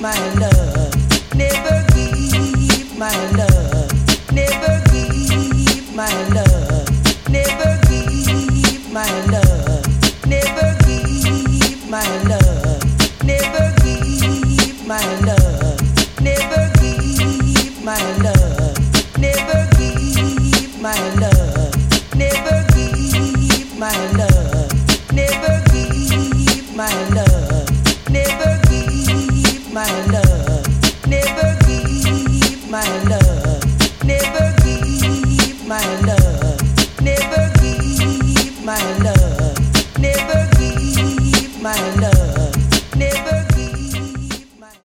my love, never keep my love, never keep my love, never keep my love, never keep my love, never keep my love, never keep my love, never keep my love, never keep my love, never keep my love, never keep my love, never keep my love, never keep my love.